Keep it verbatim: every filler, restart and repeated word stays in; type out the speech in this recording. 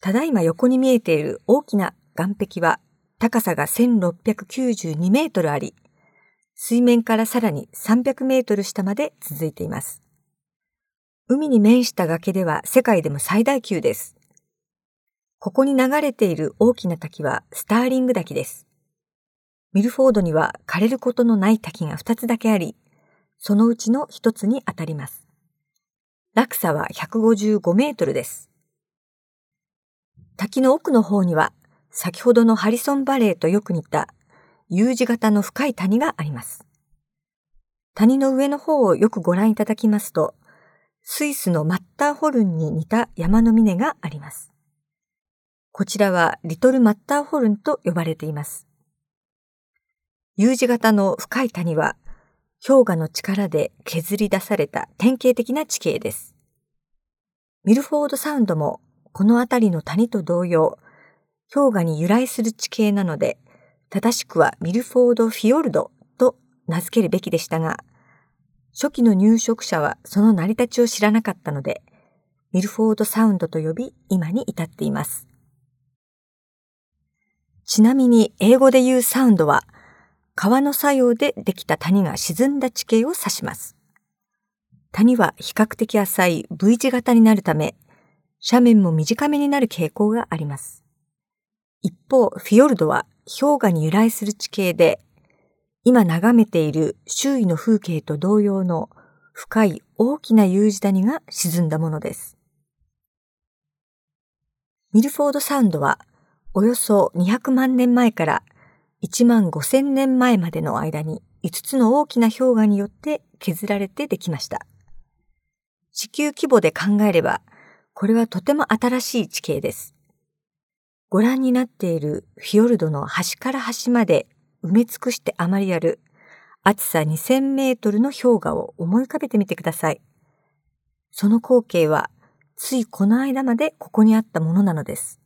ただいま横に見えている大きな岩壁は高さがせんろっぴゃくきゅうじゅうにメートルあり、水面からさらにさんびゃくメートル下まで続いています。海に面した崖では世界でも最大級です。ここに流れている大きな滝はスターリング滝です。ミルフォードには枯れることのない滝がふたつだけあり、そのうちのひとつにあたります。落差はひゃくごじゅうごメートルです。滝の奥の方には、先ほどのハリソンバレーとよく似た U 字型の深い谷があります。谷の上の方をよくご覧いただきますと、スイスのマッターホルンに似た山の峰があります。こちらはリトルマッターホルンと呼ばれています。U 字型の深い谷は、氷河の力で削り出された典型的な地形です。ミルフォードサウンドもこの辺りの谷と同様、氷河に由来する地形なので、正しくはミルフォードフィヨルドと名付けるべきでしたが、初期の入植者はその成り立ちを知らなかったので、ミルフォードサウンドと呼び、今に至っています。ちなみに英語で言うサウンドは、川の作用でできた谷が沈んだ地形を指します。谷は比較的浅い V 字型になるため、斜面も短めになる傾向があります。一方、フィヨルドは氷河に由来する地形で、今眺めている周囲の風景と同様の深い大きな U 字谷が沈んだものです。ミルフォードサウンドは、およそにひゃくまんねんまえからいちまんごせんねんまえまでの間にいつつの大きな氷河によって削られてできました。地球規模で考えれば、これはとても新しい地形です。ご覧になっているフィヨルドの端から端まで埋め尽くしてあまりある厚さにせんメートルの氷河を思い浮かべてみてください。その光景はついこの間までここにあったものなのです。